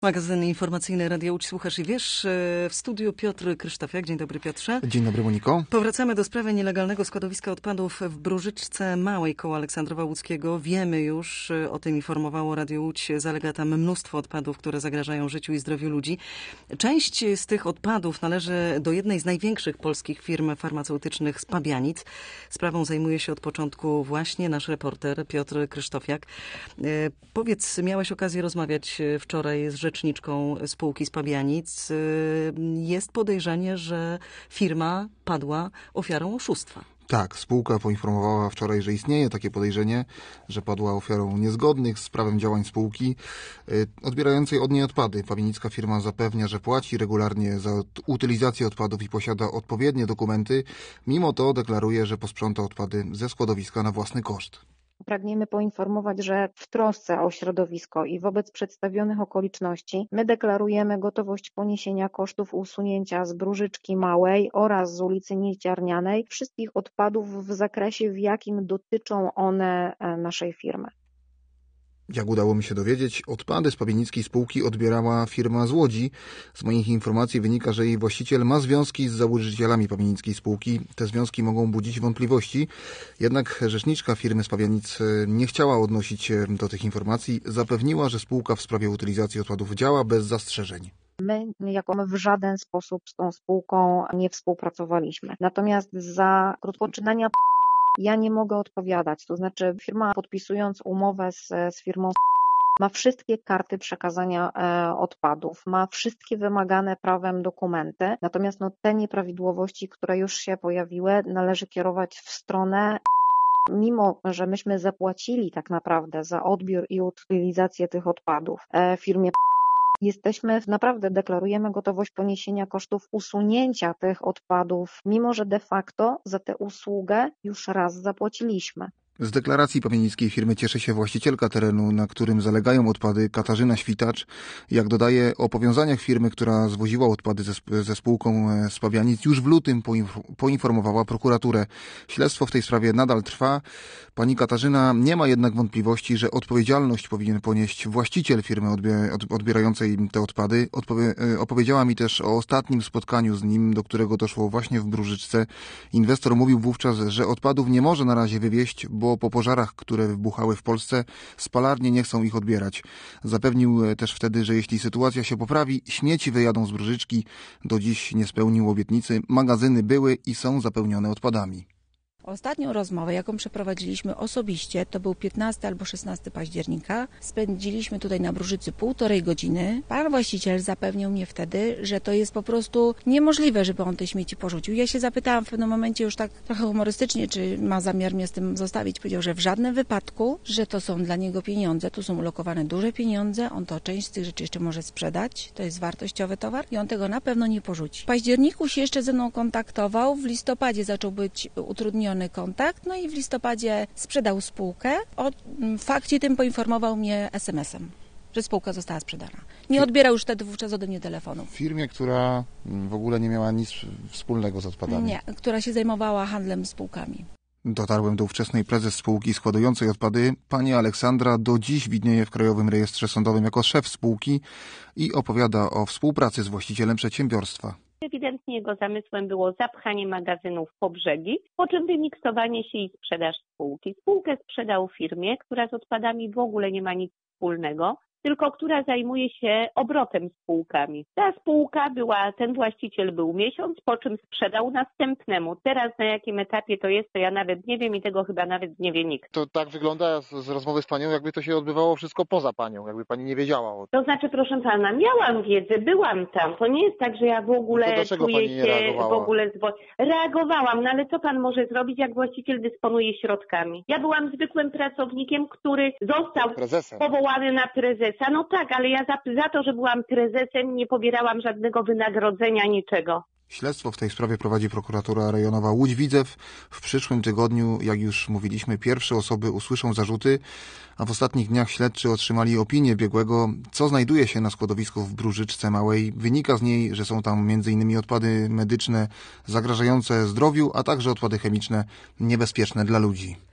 Magazyn informacyjny Radia Łódź Słuchasz i Wiesz. W studiu Piotr Krysztofiak. Dzień dobry, Piotrze. Dzień dobry, Moniko. Powracamy do sprawy nielegalnego składowiska odpadów w Bróżyczce Małej koło Aleksandrowa Łódzkiego. Wiemy już, o tym informowało Radio Łódź, zalega tam mnóstwo odpadów, które zagrażają życiu i zdrowiu ludzi. Część z tych odpadów należy do jednej z największych polskich firm farmaceutycznych z Pabianic. Sprawą zajmuje się od początku właśnie nasz reporter Piotr Krysztofiak. Powiedz, miałeś okazję rozmawiać wczoraj z rzeczniczką spółki z Pabianic. Jest podejrzenie, że firma padła ofiarą oszustwa. Tak, spółka poinformowała wczoraj, że istnieje takie podejrzenie, że padła ofiarą niezgodnych z prawem działań spółki odbierającej od niej odpady. Pabienicka firma zapewnia, że płaci regularnie za utylizację odpadów i posiada odpowiednie dokumenty. Mimo to deklaruje, że posprząta odpady ze składowiska na własny koszt. Pragniemy poinformować, że w trosce o środowisko i wobec przedstawionych okoliczności my deklarujemy gotowość poniesienia kosztów usunięcia z Bróżyczki Małej oraz z ulicy Nieciarnianej wszystkich odpadów w zakresie, w jakim dotyczą one naszej firmy. Jak udało mi się dowiedzieć, odpady z pabienickiej spółki odbierała firma z Łodzi. Z moich informacji wynika, że jej właściciel ma związki z założycielami pabienickiej spółki. Te związki mogą budzić wątpliwości. Jednak rzeczniczka firmy z Pabianic nie chciała odnosić się do tych informacji. Zapewniła, że spółka w sprawie utylizacji odpadów działa bez zastrzeżeń. My w żaden sposób z tą spółką nie współpracowaliśmy. Natomiast za krótkoczynania ja nie mogę odpowiadać, to znaczy firma podpisując umowę z firmą ma wszystkie karty przekazania odpadów, ma wszystkie wymagane prawem dokumenty, natomiast te nieprawidłowości, które już się pojawiły, należy kierować w stronę, mimo że myśmy zapłacili tak naprawdę za odbiór i utylizację tych odpadów firmie, naprawdę deklarujemy gotowość poniesienia kosztów usunięcia tych odpadów, mimo że de facto za tę usługę już raz zapłaciliśmy. Z deklaracji pabienickiej firmy cieszy się właścicielka terenu, na którym zalegają odpady, Katarzyna Świtacz. Jak dodaje, o powiązaniach firmy, która zwoziła odpady ze spółką z Pabianic, już w lutym poinformowała prokuraturę. Śledztwo w tej sprawie nadal trwa. Pani Katarzyna nie ma jednak wątpliwości, że odpowiedzialność powinien ponieść właściciel firmy odbierającej te odpady. Opowiedziała mi też o ostatnim spotkaniu z nim, do którego doszło właśnie w Bróżyczce. Inwestor mówił wówczas, że odpadów nie może na razie wywieźć, bo po pożarach, które wybuchały w Polsce, spalarnie nie chcą ich odbierać. Zapewnił też wtedy, że jeśli sytuacja się poprawi, śmieci wyjadą z Bróżyczki. Do dziś nie spełnił obietnicy. Magazyny były i są zapełnione odpadami. Ostatnią rozmowę, jaką przeprowadziliśmy osobiście, to był 15 albo 16 października. Spędziliśmy tutaj na Bróżycy 1,5 godziny. Pan właściciel zapewnił mnie wtedy, że to jest po prostu niemożliwe, żeby on te śmieci porzucił. Ja się zapytałam w pewnym momencie już tak trochę humorystycznie, czy ma zamiar mnie z tym zostawić. Powiedział, że w żadnym wypadku, że to są dla niego pieniądze, tu są ulokowane duże pieniądze, on to część z tych rzeczy jeszcze może sprzedać, to jest wartościowy towar i on tego na pewno nie porzuci. W październiku się jeszcze ze mną kontaktował, w listopadzie zaczął być utrudniony kontakt, no i w listopadzie sprzedał spółkę. O fakcie tym poinformował mnie SMS-em, że spółka została sprzedana. Nie odbierał już wtedy wówczas ode mnie telefonu. W firmie, która w ogóle nie miała nic wspólnego z odpadami. Nie, która się zajmowała handlem spółkami. Dotarłem do ówczesnej prezes spółki składującej odpady. Pani Aleksandra do dziś widnieje w Krajowym Rejestrze Sądowym jako szef spółki i opowiada o współpracy z właścicielem przedsiębiorstwa. Ewidentnie jego zamysłem było zapchanie magazynów po brzegi, po czym wymiksowanie się i sprzedaż spółki. Spółkę sprzedał firmie, która z odpadami w ogóle nie ma nic wspólnego, tylko która zajmuje się obrotem spółkami. Ta spółka ten właściciel był miesiąc, po czym sprzedał następnemu. Teraz na jakim etapie to jest, to ja nawet nie wiem i tego chyba nawet nie wie nikt. To tak wygląda z rozmowy z panią, jakby to się odbywało wszystko poza panią, jakby pani nie wiedziała o tym. To znaczy, proszę pana, miałam wiedzę, byłam tam. To nie jest tak, że ja w ogóle czuję się w ogóle reagowałam, no ale co pan może zrobić, jak właściciel dysponuje środkami? Ja byłam zwykłym pracownikiem, który został powołany na prezesa. No tak, ale ja za to, że byłam prezesem, nie pobierałam żadnego wynagrodzenia, niczego. Śledztwo w tej sprawie prowadzi prokuratura rejonowa Łódź-Widzew. W przyszłym tygodniu, jak już mówiliśmy, pierwsze osoby usłyszą zarzuty, a w ostatnich dniach śledczy otrzymali opinię biegłego, co znajduje się na składowisku w Bróżyczce Małej. Wynika z niej, że są tam m.in. odpady medyczne zagrażające zdrowiu, a także odpady chemiczne niebezpieczne dla ludzi.